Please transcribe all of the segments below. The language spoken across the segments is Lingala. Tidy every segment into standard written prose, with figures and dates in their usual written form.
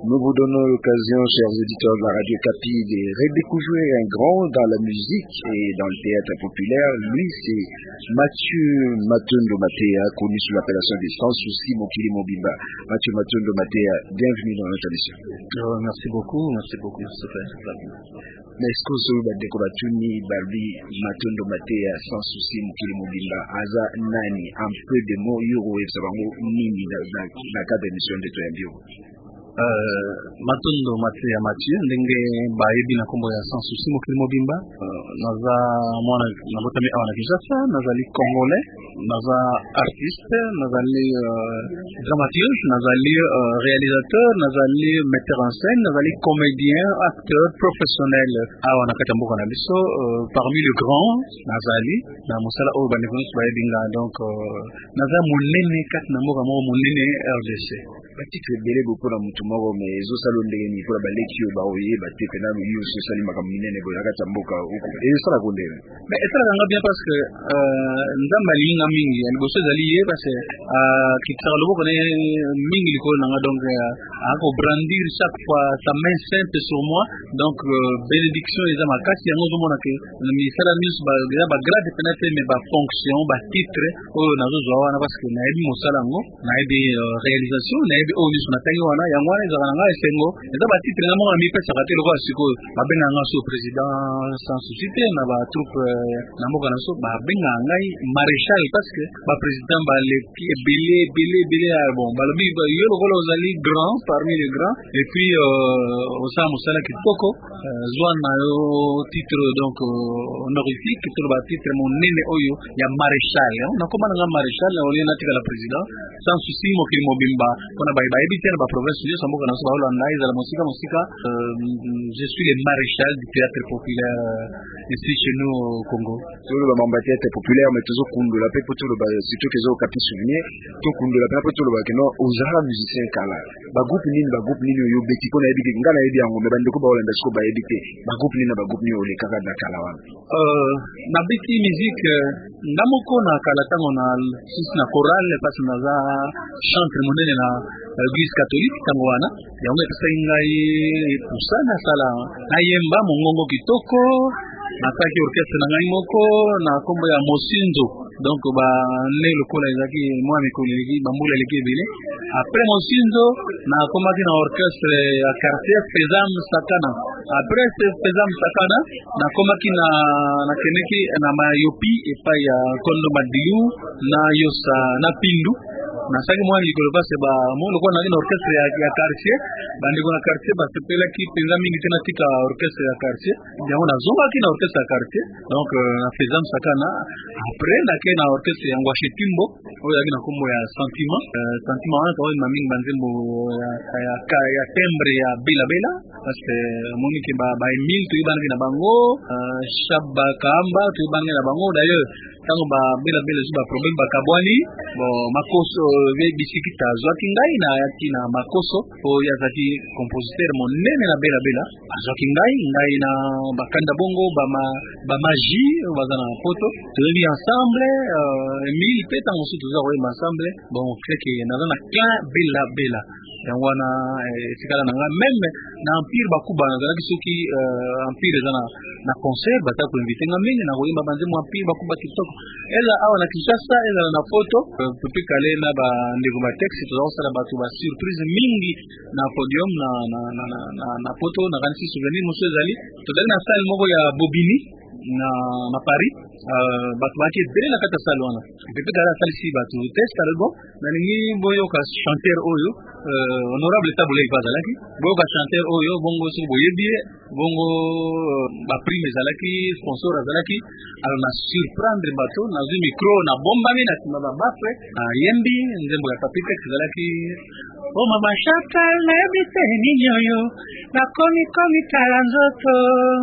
Nous vous donnons l'occasion, chers auditeurs de la Radio Kapi, de redécouvrir un grand dans la musique et dans le théâtre populaire. Lui, c'est Mathieu Matondo Matea, connu sous l'appellation de Sans Souci Mokili Mobimba. Mathieu Matondo Matea, bienvenue dans notre émission. Merci beaucoup. Mais est-ce que vous avez découvert Barbie Matondo Matea, Sans Souci Mokili Mobimba, Aza Nani, un peu de mots, Yoro et Sabango, Nini, dans la cadre d'émission de Toyambio? Matondo Matea Mathieu ndenge bayebi na kombo ya Sans Souci Mokili Mobimba naza mwana nabotami awa na Kinshasa, nazali congolais, naza artiste, nazali dramaturge, nazali réalisateur, nazali metteur en scène, nazali comédien, acteur professionnel awa na kati ya mboka na biso. Parmi les grands nazali na mosala oyo bandeko bayebinga, donc naza monene kati na mboka moko monene RDC. Batitre belé beaucoup na mutu moko mais ezosala ndenge ni kola baleki yo baoye batepe na yo sosali makambo minene boya kati ya mboka huko ezosala kondele mais ezalaka bien parce que nzamba linga mingi ya liboso ezali ye parce que kitaka loboko ne mingi likolo nanga, donc ako brandir chaque fois sa main sainte sur moi, donc bénédiction eza makasi yango zomona ke misala nyonso ba grade peut-être mais ba fonction ba titre oyo nazozwa wana parce que nayebi mosala yango, nayebi réalisation, nayebi oyo nyonso natangi wana yango wana ezalaka nanga esengo eza ba titre na moko na mipesaka te lokola sikoyo babengaka nga so président Sans Souci te na ba troupe na mboka na so babengaka ngai maréchal parce que ba président baleki ebele bon balobi yo lokola ozali grand parmi les grands et puis osala mosala kitoko zwa na yo titre donc honorifique to ba titre monene oyo ya maréchal nakoma nanga maréchal na olie natika la président Sans Souci Mokili Mobimba pona bayebi te na ba province nyonso mboka na so baolanda ezala mosika je suis le maréchal du théâtre populaire ici chez nous au Congo. Sur le membre théâtre populaire mais toujours kundula pe poto le surtout que zo kapi souvenir to kundula pe poto le ba keno ozara musicien kala ba groupe nini yo beti ko na yebi ngala yebi yango me bandeko ba olanda sko ba yebi te ba groupe nini ole kaka na kala wana na beti musique ndamoko na kala tango na sisi na chorale parce que naza chantre monene na l'église catholique tango wana yango epesa ngai pusana sala na yemba mongongo kitoko nataki orchestre na ngai moko na kombo ya Mosinzo, donc ba ne lokola ezaki mwa mikolo leki bambula leki ebele. Après Mosinzo na komaki na orchestre ya quartier Fezam Sakana. Après Fezam Sakana na komaki na keneki na mayopi epai ya Kondo Madilu na Yosa na Pindu. Nasaki mwa likolo base ba mo lokola na orchestre ya quartier bandiko na quartier basepela ki penza mingi tena tika orchestre ya quartier yango nazonga ki na orchestre ya quartier, donc na Fezam Sakana. Après na ke na orchestre ya Ngwashe Timbo oyo yaki na kombo ya sentiment wana tawo na mingi banzembo ya timbre ya Bela parce que moniki ba Emile to ibana na bango Shabba Kamba to ibana na bango d'ailleurs tango ba Bela zuba problème ba kabwani bon makoso bisikita zwaki ngai na yaki na makoso oyo yazaki compositeur monene na Bela azwaki ngai na bakanda bongo ba magie bazana photo toyebi ensemble Emile pe tango so toza koyeba ensemble bon fait que naza na clan Bela yango wana etikala na nga même na empire bakuba nazalaki soki empire eza na concert batako invite nga mingi na koyemba banzemo empire bakuba kitoko eza awa na Kinshasa ezala na photo pepe kale na bandeko ba texte tozakosala bato ba surprise mingi na podium na photo na kanisi souvenir mosu ezali tozali na salle moko ya Bobini na Paris bato baki ebele na kati ya salle wana pepe kale asalisi bato test album nalingi boyoka chanteur oyo honorable tabule bazalaki boyoka chanteur oyo bongo soki boyebi bongo baprime ezalaki sponsor azalaki alors na surprendre bato nazwi micro na bombami na nsima babafre yembi nzembo ya papitex ezalaki o mama Chantal nayebi te nini oyo nakomi tala nzoto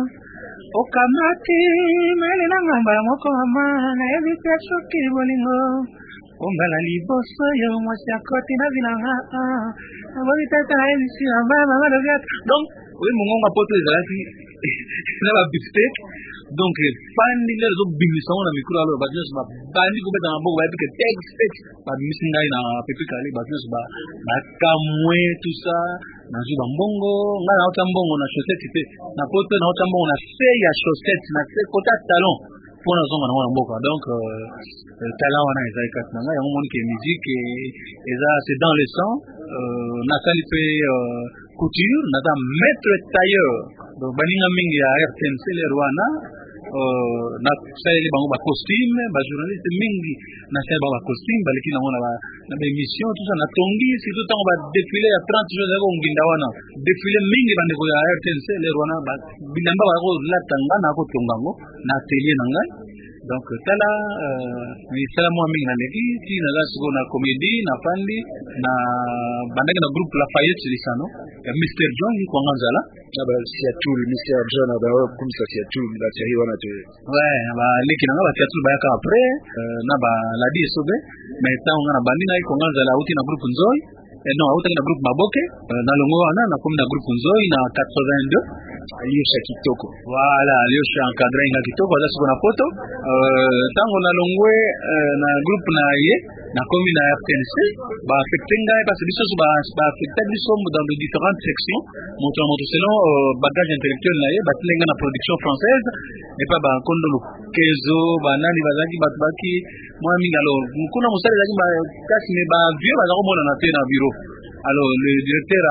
okamati mele na ngamba moko mama nayebi te soki bolingo ongala liboso yo mwasi akoti na bilanga aboni tata na ebisi na mama donc oui mongonga poto ezalaki na ba beefsteak donc pandi le zo bimisa na mikro alo ba nyos ba bandi ko beta maboko ba pike text ba misinga na pepe kale ba nyos ba kamwe tout ça na zo ba mbongo ngana ota mbongo na chaussette pe na poto na ota mbongo na se ya chaussette na se kota talon pour na zonga na mboka donc talent wana ezalika na ngai yango moni ke musique eza c'est dans le sang na sali pe couture na da maître tailleur donc baninga mingi ya RTNC le Rwanda na sali bango ba costume ba journaliste mingi na sali ba costume baliki na mona na ba émission tout ça na tongi surtout tant ba défilé ya 30 jours ya nginda wana défilé mingi bande ko ya RTNC le Rwanda ba bilamba ba ko la tangana ko tongango na atelier na ngai donc tala ni salamu mingi na leki ti na lasko na comédie na pandi na bandaki na groupe Lafayette lisano ya Mr John ni kwa nganzala ba Siatul Mr John ba comme ça Siatul la série wana te ouais ba leki na ba Siatul ba ka après na ba la di sobe mais ta ngana bandi na kwa nganzala uti na groupe Nzoi non uti na groupe Maboke na longo wana na comme na groupe Nzoi na 82 Aliosha Kitoko voilà Aliosha encadré na Kitoko za siko na photo tango na longwe na groupe na ye na komi na RTNC ba affecté ngai parce que biso ba affecté biso dans de différentes sections moto selon bagage intellectuel na ye ba tlenga na production française et pas ba kondo kezo ba nani bazaki batbaki moi mingi alors mukuna musali zaki ba kasi ne ba vieux ba komona na te na bureau alors le directeur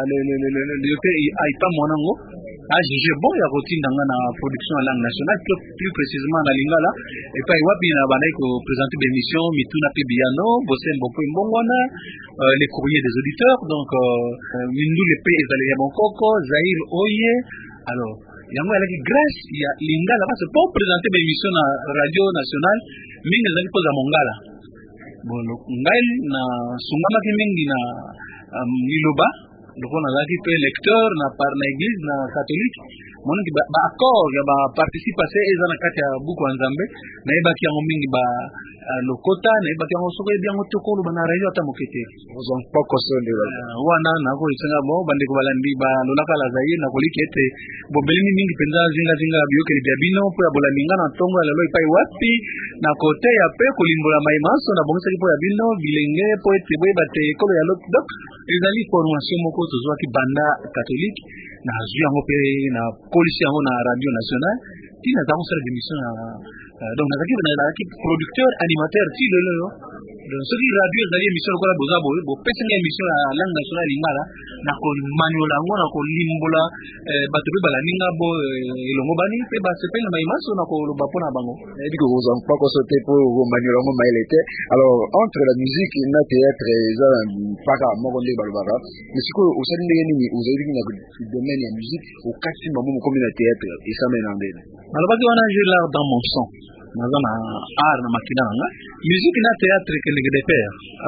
a pas monango a jugé bon ya routine na production en langue nationale plus précisément na lingala et pas wapi na bandai ko présenter des émissions mituna pe biano bosen boko mbongwana les courriers des auditeurs donc mindu le pe ezali ya mokoko Zahir Oye alors yango alaki grâce ya lingala parce pour présenter des émissions na radio nationale mingi ezali ko za mongala bon ngai na sungama ki mingi na Liloba donc on a dit que lecteur na par na église na catholique mon ki ba accord ya ba participation eza na kati ya buku nzambe na ebaki yango mingi ba lokota na ebaki yango soko ebiango tokolo bana radio ata mokete ozon poko sonde wana na ko isenga bo bande ko balandi ba lolaka la zaire na koliki ete bobelini mingi penza zinga biokeli bia bino po ya bolaminga na tongo ya lelo ipai wapi na kote ya pe kolimbola maimaso na bongisa po ya bino bilenge po ete boye bate ekolo ya donc ezali formation moko tozwaki banda catholique na azwi yango pe na polisi yango na radio nationale tina za kosala émission donc nazaki producteur animateur ti lelo donc soki radio ezali émission lokola boza boye bopesenga émission ya langue nationale lingala na komaniola yango na kolimbola bato pe balaninga bo elongo bani pe basepeli na maimaso na koloba mpona bango ebi kokozwa mpako so te po komaniola yango mayele te alors entre la musique na théâtre eza mpaka moko ndenge balobaka mais sikoyo osali ndenge nini ozaliki na domaine ya musique okasi mamo mokomi na théâtre esame na ndene balobaki wana j'ai l'art dans mon sang naza na art na makina nanga musique na théâtre kelenge de pair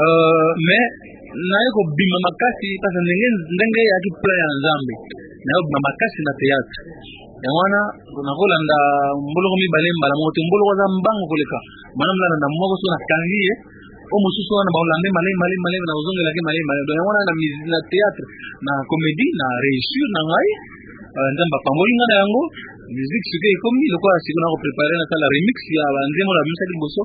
mais naye kobima makasi parce ndenge yaki plan ya nzambe naye kobima makasi na théâtre yango wana nakolanda mboloko mibale mbala moko te mboloko aza mbango koleka mana mlanda moko so nakangi ye o mosusu wana baolande malai na ozongelaki malai donc yango wana na théâtre na comédie na réussir na ngai nzambe apamboli nga na yango musique sikoyo ekomi lokola sikoyo na koprepare nasala remix ya banzembo na bimisaki liboso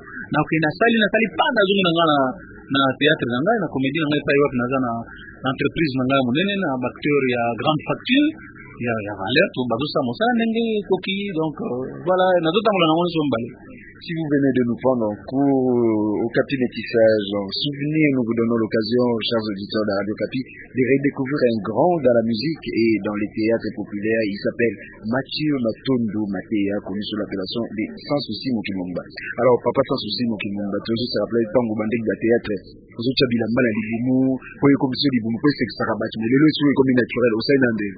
nasali pa nazongi na nga na théâtre na ngai na comédie na ngai epai wapi naza na entreprise na ngai monene na baacteur ya grande facture ya valeur to bazosala mosala ndenge ekoki donc voilà nazotambola nango nyonso mbale. Si vous venez de nous prendre en cours au Capi Métissage, souvenez, nous vous donnons l'occasion, chers auditeurs de Radio Capi, de redécouvrir un grand dans la musique et dans les théâtres populaires. Il s'appelle Mathieu Matondo Matéa, connu sous l'appellation de Sans Souci Mokimomba. Alors, papa Sans Souci Mokimomba, toujours se rappelle Tango Bandek de théâtre, vous êtes habillé à Liboumou, pour les commissions Liboumou, pour les Sarabat, mais le lieu est comme naturel, au sein d'un des.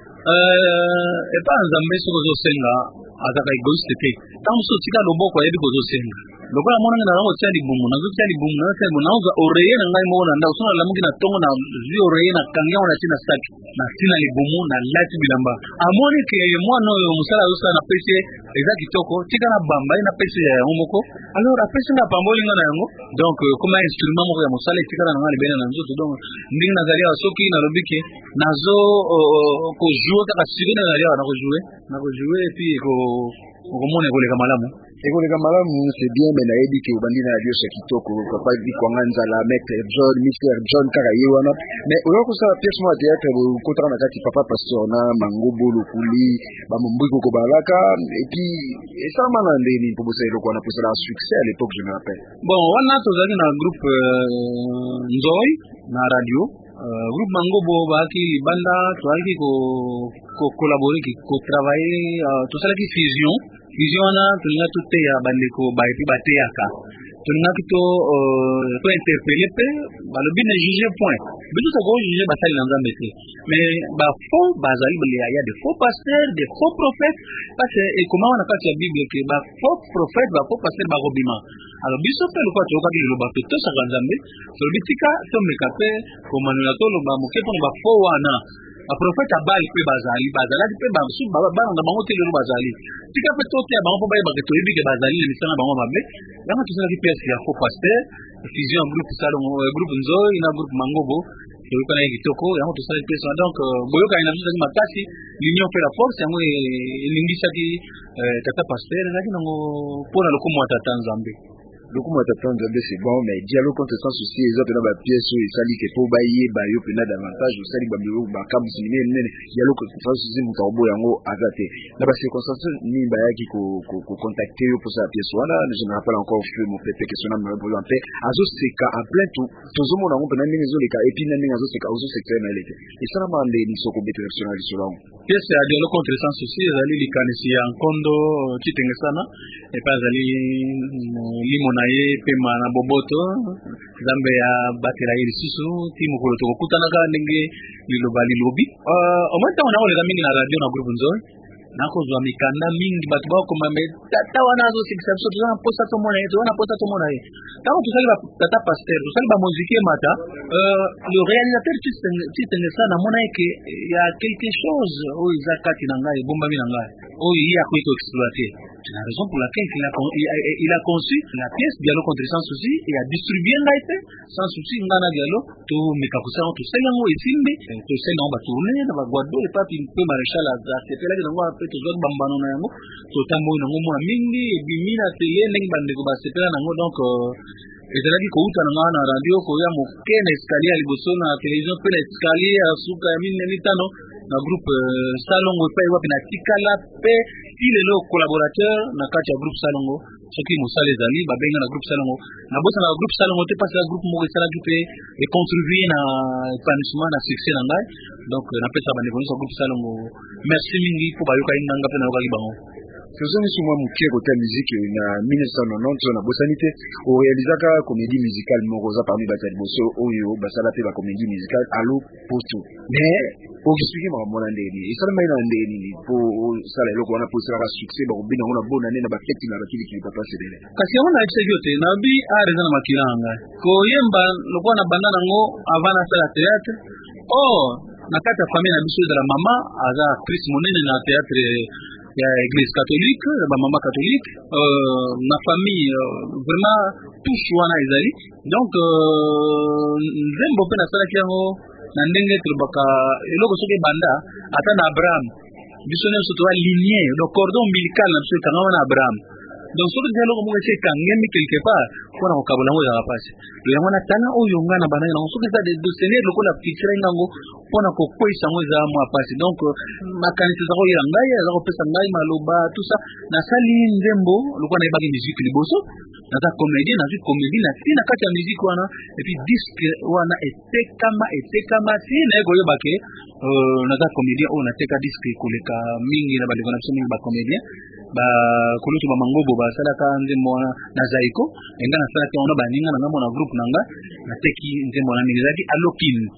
Et pas un zambé sur le Senga, azaka egoiste te. Tant so tika loboko yebi kozo senga. lokola mona ngana ngo tsali bumu na tsali bumu na tsali bumu na uza oreye na ngai mona nda usona la mungina tongo na zi oreye na kanga ona tina saki na tina libumu na lati bilamba amoni ke mwana oyo musala usa na pese ezaki toko tika na bamba na pese ya ngomoko alors apese na pamboli ngana yango donc comme instrument moko ya musala tika na ngale bena na nzoto donc ndinga nazalia soki na lobike nazo ko jouer ka sirina na ko jouer et puis ko mona ko leka malamu ekoleka malamu c'est bien mais na yebi ke ubandi na radio Kitoko papa di kwanganza la maître John Mr John Karayewana mais oyo ko sala pièce mo théâtre ko tana kati papa pasteur na mangobo lokuli ba mbiko ko balaka et puis ça manande ni pour bosser lokwana pour ça succès à l'époque je me rappelle bon wana tozali na groupe Nzoy na radio groupe Mangobo baki banda toali ko collaborer ko travailler tout ça qui fusion na tulinga tutte ya bandeko ba epi bateaka tulinga kito ko interpeller pe balobi na juger point biso ça go juger basali na nzambe te mais ba faux bazali ya des faux pasteurs des faux prophètes parce que comment on a fait la Bible que ba faux prophètes ba faux pasteurs ba robima alors biso pe lokwa to ka lo ba to sa nzambe so bitika to mekape ko manuela to lo ba mokepo ba faux wana a prophète abali pe bazali pe ba su ba na bango te lo bazali tika pe to te bango ba ke to yebi ke bazali ni sana bango ba me yango to sa ki pièce ya faux pasteur fusion groupe salon groupe Nzoy na groupe Mangobo et ko na kitoko yango to sa ki pièce donc boyoka ina zuza makasi l'union fait la force yango elingisa ki tata pasteur na kinango pona lokumu tata Nzambe lokumu tata Nzambe c'est bon mais dialogue contre sans souci les autres na ba pièce so esali ke po baye ba yo pena davantage osali ba mbiro ba kamusi nene dialogue contre sans souci mutambo yango azate na ba circonstances ni ba yaki ko contacter yo pour sa pièce wana je me rappelle encore que mon pépé que son nom me brûle en paix azo seka en plein tout tozomo na ngombe na ndenge zo leka et puis na ndenge azo seka ozo secteur na lete et ça m'a ndé ni soko bétérationnel sur là pièce ya dialogue contre sans souci ezali likanisi ya nkondo kitenge sana et pas ezali limona ye pema na boboto zambe ya batela ye lisusu ti mokolo tokokutana kaka ndenge liloba lilobi omoi ntango nakoleka mingi na radio na groupe Nzoy nakozwa mikanda mingi bato bakoma me tata wana azosekisa biso toza na posa tomona ye ntango tosali tata pasteur tosali bamozike mata le réalisateur titengesa namona eke ya quelque chose oyo eza kati na ngai ebombami na ngai oyo ye akoki koexploite. C'est la raison pour laquelle il a conçu la pièce Dialogue contre sans souci et a distribué ngaite sans souci ngana dialogue to mekakusa to selango esimbe to selango ba tourner na ba gwado le papi peu maréchal a sepela ke ngwa pe to zo bambano na yango to tambo na ngomo mingi e bimina tele ndenge bande ko ba sepela na ngo donc ezalaki kouta na ngana radio ko ya mokene escalier liboso na télévision pe na escalier asuka ya minene litano na groupe Salongo pe wapi na tikala pe il est le collaborateur na kati ya groupe Salongo soki mosala ezali babenga na groupe Salongo na bosa na groupe Salongo te pasi ya groupe moko esalaki pe et contribuer na épanouissement na succès na ngai donc na pesa bandeko nyonso groupe Salongo merci mingi po bayoka inanga pe na yokaki bango tozongi sumwa muke kota musique na 1990 na bosanité o réalisaka comédie musicale moko za parmi batali boso oyo basala pe ba comédie musicale allo poto mais o expliquer ma mona ndeni isala mai na ndeni po sala eloko wana po sala succès ba obina ngona bona nena ba fête na bakili ki papa sedele kasi ona exegyote na bi areza na makilanga ko yemba lokwa na bandana ngo avant na sala théâtre na kati ya famille na biso de la mama aza Chris monene na théâtre ya église catholique ba mama catholique na famille vraiment touche wana ezali donc nzembo pe na sala kiango na ndenge tulobaka eloko soki banda ata na Abraham biso nyonso to aligné le cordon ombilical na biso etanga wana Abraham donc soki eloko moko esi ekangemi quelque part mpona kokabola yango ezalaka pasi yango na tanga oyo nga na bana yango soki eza de seigneur lokola fikira yango mpona kokweyisa yango eza mwa pasi donc makanisi eza koyela ngai eza kopesa ngai maloba tout ça nasali nzembo lokola nayebaki musique liboso naza comédien nazwi comédie na ti na kati ya musique wana et puis disque wana etekama ti naye koyeba ke naza comédien oyo nateka disque koleka mingi na bandeko na biso mingi bacomédien bakulutu bamangobo basalaka nzembo wana na zaiko enga nasalaki wana baninga na ngambo na groupe na nga nateki nzembo wana mingi ezalaki alokin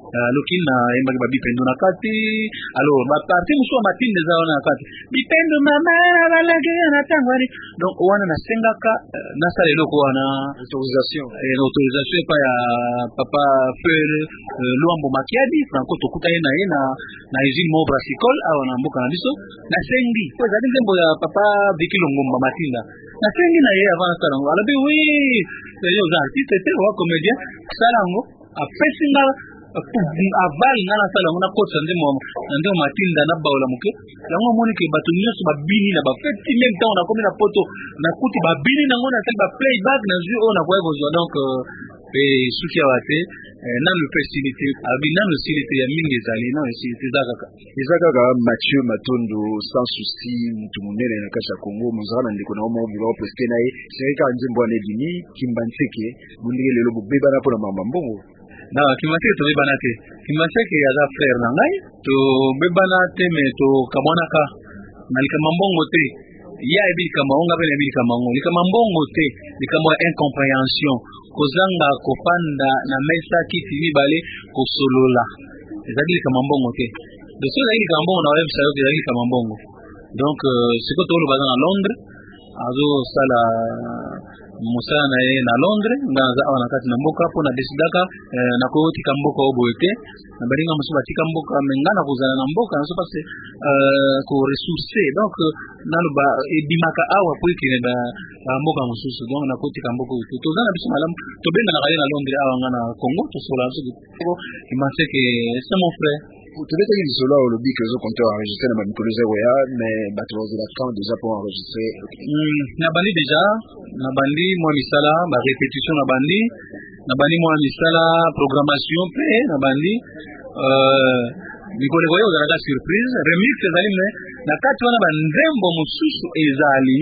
lokina emba ba bipendo na kati alors ba parti muso matinde za wana kati bipendo mama balage na tangwari donc wana na sengaka na sala eloko wana autorisation pa ya papa Feu Luambo Makiadi Franco tokuta ye na usine mo brassicole awa na mboka na biso na sengi po za nzembo ya papa Vikilo Ngomba Matinda na sengi na ye avant sala ngo alabi oui yo za artiste te wa comédien sala ngo apesinga avali ngana sala ngo na kotsa ndemo Matinda na baola muke yango moni ke bato nyonso babini na ba feti même temps na komi na poto na kuti babini na ngona ba playback na jeu on a quoi besoin donc suki awate na le facilité abina no silité ya mingi ezali na silité ezaka Mathieu Matondo sans souci mutu munene na kasha Kongo muzana ndiko na omo bilo presque na ye serika nzimbo na dini kimbanseke bundike lelo bobeba na pona mama mbongo na kimaseke to bebana te kimaseke ya za frère na ngai to bebana te me to kamonaka na likama mbongo te ya ebi kama onga bene ebi kama ngo likama mbongo te likama incompréhension kozanga kopanda na mesa kiti mibale kosolola ezali likama mbongo te de ce ezali likama mbongo na web sayo ezali likama mbongo donc siko to loba na Londres azo sala musana na ye na Londres ngaza awana kati na mboka po na desidaka na ko tika mboka oboete na balinga musuba tika mboka mengana kozala na mboka na so parce ko ressourcer donc naloba ebimaka awa po ikene ba mboka mususu donc na ko tika mboka oboete to zana biso malamu to benda na kale na Londres awa ngana Congo to sola so ko imanse ke c'est mon frère peut-être qu'il solo au lobby que les compteurs enregistré dans ma micro zéro mais bateau de la camp déjà pour enregistrer na bandi déjà na bandi moi misala ba répétition na bandi moi misala programmation pe na bandi mikolo goyo za surprise remix ezali me na kati wana banzembo mususu ezali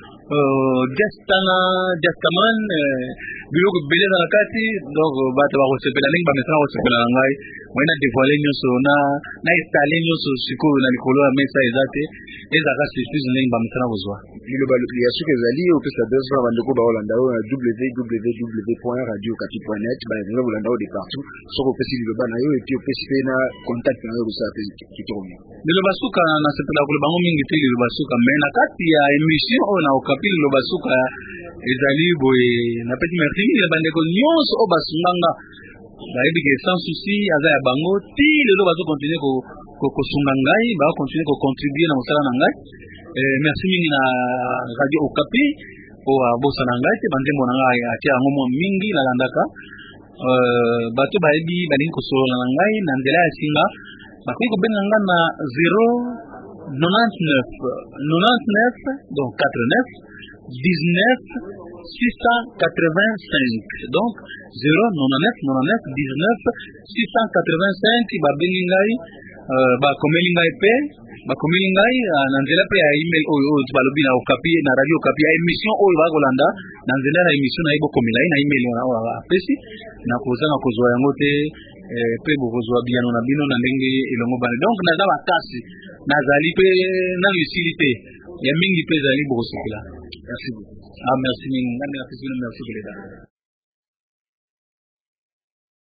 Jastaman biloko bele na kati donc bato ba kosepela ndenge ba mesana kosepela na ngai moina dévoiler nyonso na installer nyonso sikoyo na likolo ya mesa ezate ezaka surprise ndenge ba mesana kozwa liloba ya suka ezali opesa besoin bandeko ba Holanda na www.radiokapi.net ba nzela Holanda de partout soko opesi liloba na yo et puis opesi pe na contact na yo sa pe kitomi liloba suka na sepela ko bango mingi te liloba suka mais na kati ya émission na Okapi liloba suka ezali boye na petit merci ya bandeko nyonso o basunganga bayebi ke sans souci aza ya bango ti lelo bazo continuer ko sunga ngai ba continuer ko contribuer na mosala na ngai merci mingi na Radio Okapi o abosa na ngai te banzembo na ngai atia ngomo mingi na landaka bato bayebi balingi ko solo na ngai na nzela ya singa bakoki ko benga nga na 099 donc 89 19 685 donc 099 19 685 babengi ngai bakomeli ngai pe bakomeli ngai na nzela pe ya email oyo balobi na Okapi na Radio Okapi ya émission oyo bakolanda na nzela na émission na ibokomela na email na apesi na kozanga kozwa yango te pe bokozwa biano na bino na ndenge elongo bana donc naza bakasi nazali pe na lucidité ya mingi pe zali bokosukila merci beaucoup merci mingi merci beaucoup